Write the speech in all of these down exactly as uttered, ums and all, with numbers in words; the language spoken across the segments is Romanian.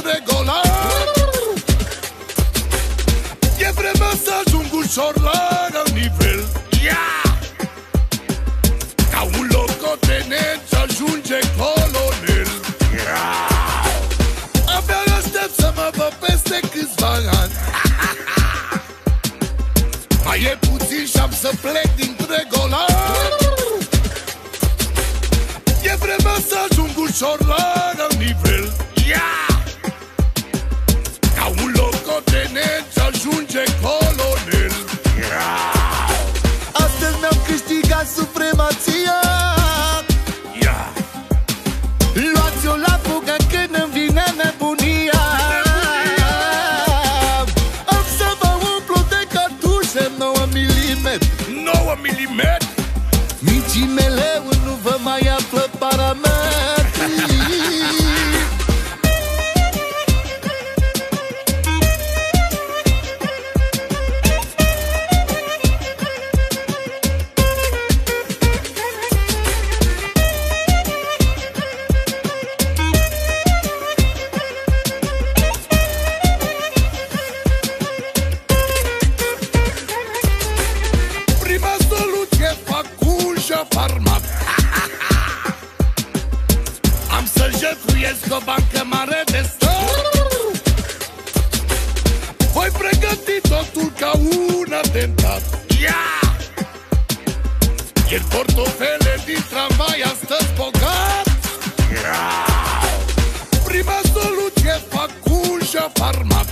regolar. E vremea să ajung ușor la alt nivel. Yeah! Ca un locotenent să ajunge colonel. Yeah! Abia aștept să mă văd peste câțiva ani. Mai e puțin și-am să plec dintre golar. E vremea să ajung ușor la alt nivel. Yeah! Ca un locotenent să ajunge colonel. Yeah! Astăzi mi-am câștigat supremația. Yeah! Luați-o la fugă când îmi vine nebunia. Am să mă umplu de cartușe nouă milimetri. nouă milimetri. Minții mele nu vă mai află parametri. Prima soluție fac ușa farmac. Am să jefuiesc o bancă mare de stat. Voi pregăti totul ca un atentat. Yeah! Ieri portofele din tramvai astăzi bogat. Yeah! Prima soluție fac ușa farmac.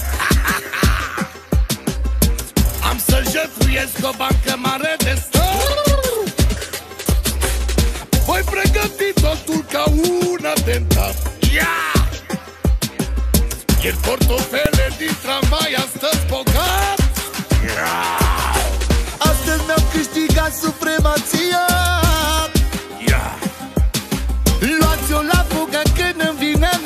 Am să jefuiesc o bancă mare de stat. Voi pregăti totul ca un atentat. Yeah! Ieri portofele din tramvai astăzi bogat. Yeah! Astăzi mi-am câștigat supremația. Yeah! Luați-o la fugă când îmi vine